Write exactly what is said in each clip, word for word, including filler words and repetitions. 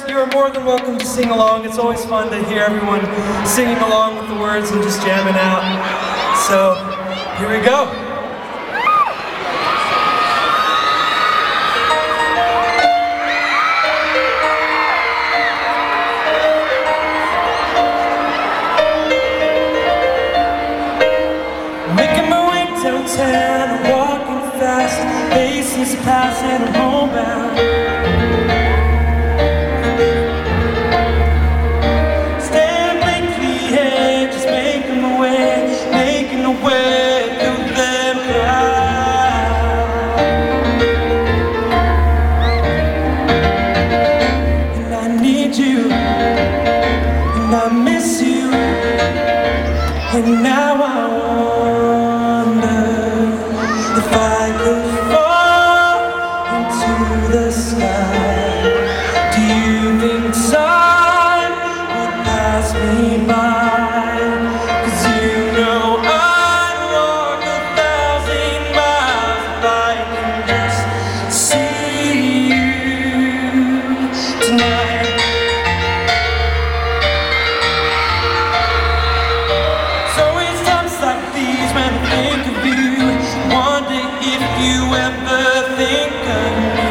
you are more than welcome to sing along. It's always fun to hear everyone singing along with the words and just jamming out. So, here we go. Making my way downtown, walking fast, faces passing, I'm homebound. Stand blankly here, just making my way, making my way through them crowds. And I need you, and I miss you, and now I want if I could fall into the sky, do you think time would pass me by? 'Cause you know I'd walk a thousand miles if I can just see you tonight. So it's times like these when I think of you, wonder if you ever think of me.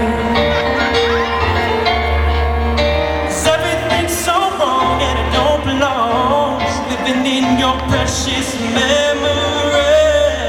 'Cause everything's so wrong and it don't belong, living in your precious memory.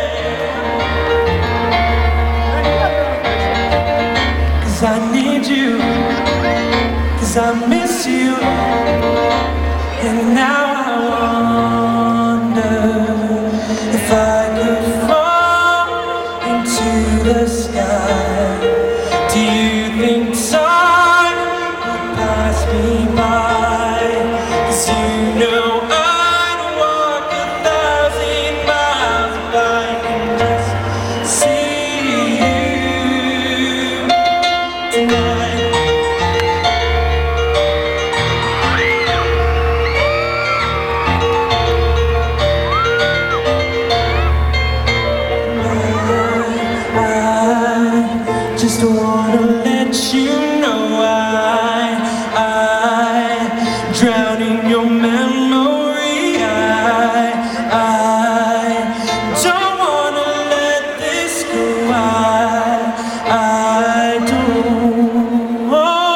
'Cause I need you, 'cause I miss you, and now I wonder if I could fall into the sky. Do you think time would pass me by? 'Cause you know I'd walk a thousand miles if I can just see you tonight. Just wanna let you know I, I drown in your memory. I, I don't wanna let this go. I, I don't.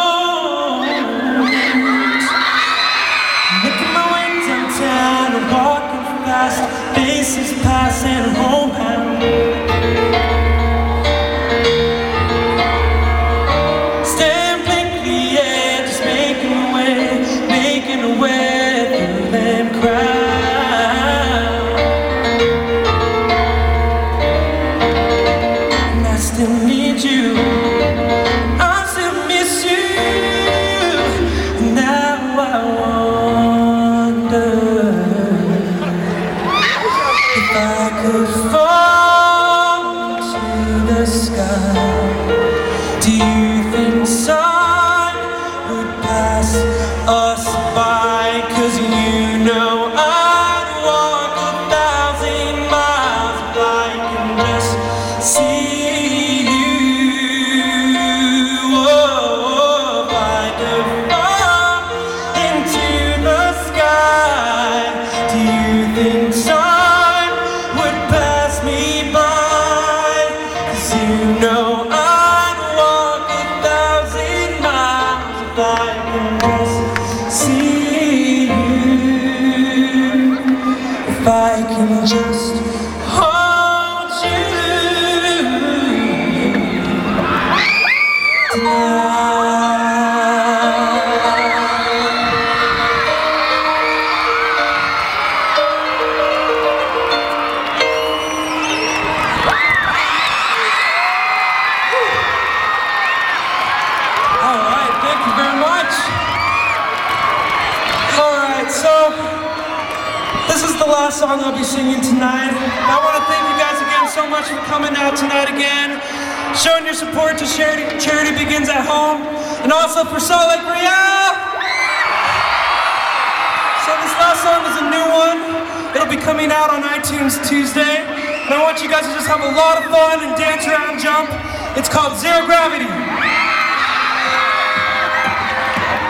Making my way downtown, I'm walking fast, faces passing, homebound. Do you think time would pass us by? 'Cause you know I'd walk a thousand miles if I can just see you. Oh, if I could fall into the sky, do you think time would pass me by? 'Cause you know I I can just see you, if I can just hold you tonight. All right, thank you very much. So, this is the last song I'll be singing tonight. I want to thank you guys again so much for coming out tonight again, showing your support to Charity, Charity Begins at Home, and also for Salt Lake Real. So this last song is a new one. It'll be coming out on iTunes Tuesday, and I want you guys to just have a lot of fun and dance around, jump. It's called Zero Gravity.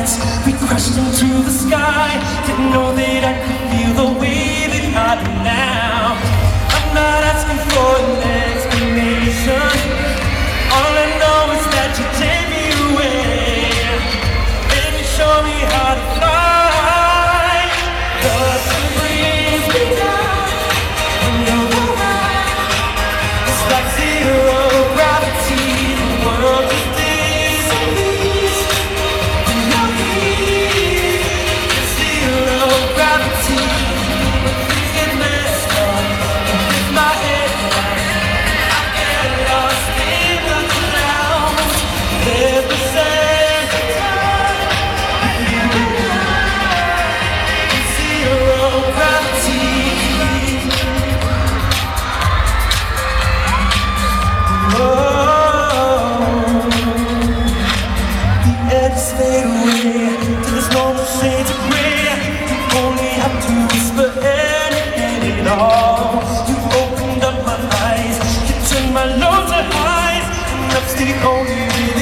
planets, we crashed into the sky. Didn't know that I could feel the way that I do now. I'm not asking for an explanation. All I know is that you take me away. Baby, show me how to fly. Cause you breathe me down when you're around. It's like zero gravity. The world just disappears when you're here. It's zero gravity. When things get messed up, with my head down, I get lost in the clouds. Every second time you it's zero gravity. Oh, the edges fade away to this normal shades of gray. You only have to whisper anything at all. You opened up my eyes, you turned my lows to highs, and that's the only reason